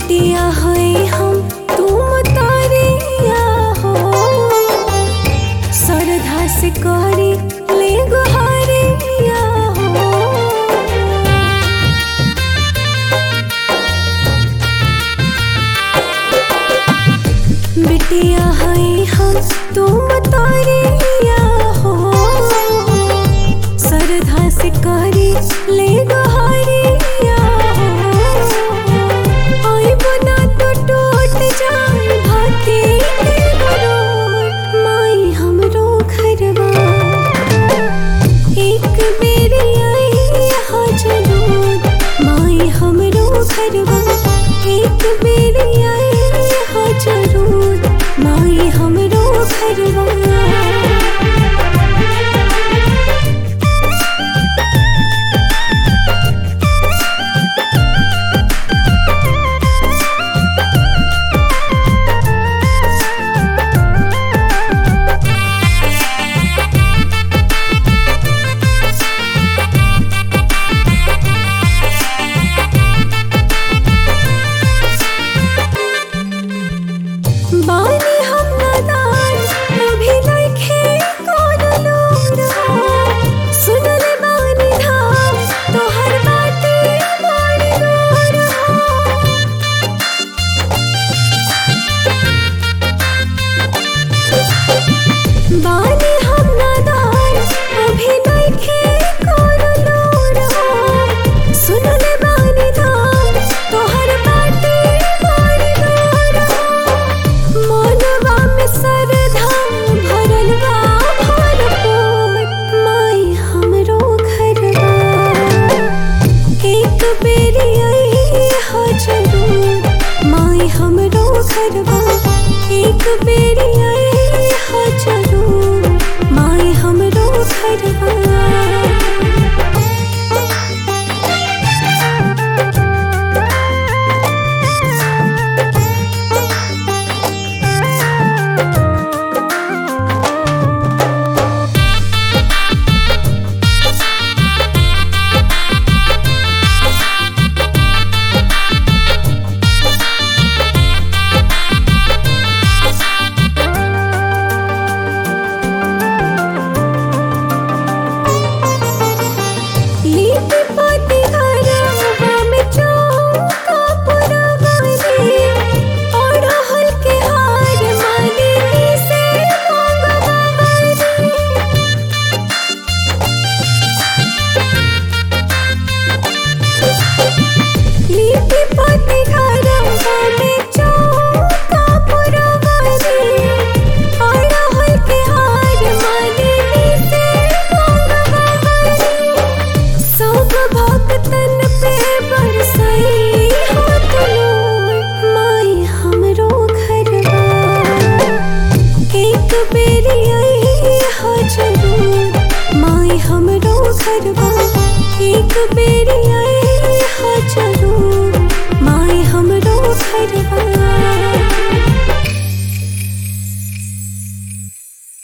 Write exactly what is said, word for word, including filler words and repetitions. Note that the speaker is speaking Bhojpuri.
बिटिया है हम तुम तारिया हो, श्रद्धा से करी ले गुहारिया हो। बिटिया है हम तुम तारिया हो, श्रद्धा से करी ले गुहारिया हो। आई बना तो टूट जाए भाती के बरोर, माई हमरो घरवा एक बेरी आई हा जरूर। माई हमरो घरवा एक बेरी आई हा जरूर। माई हमरो घरवा बानी हम नादान अभी लइखे कौन लोर हो। सुनले बानी धाम तोहर बाटे बड़ी दूर हो। बानी हम नादान अभी लइखे कौन लोर हो। सुनले बानी धाम तोहर बाटे बड़ी दूर हो। मनवा में श्रद्धा भरल बा भरपूर, माई हमरो घरवा एक बेरी आई हा जरूर। माई हमरो घरवा एक बेरी आई हा जरूर। माई हमरो घरवा लीपि पोती घरवा में चौका पुरवानी। अड़हुल के हार मालिनी से मंगवानी। लीपि पोती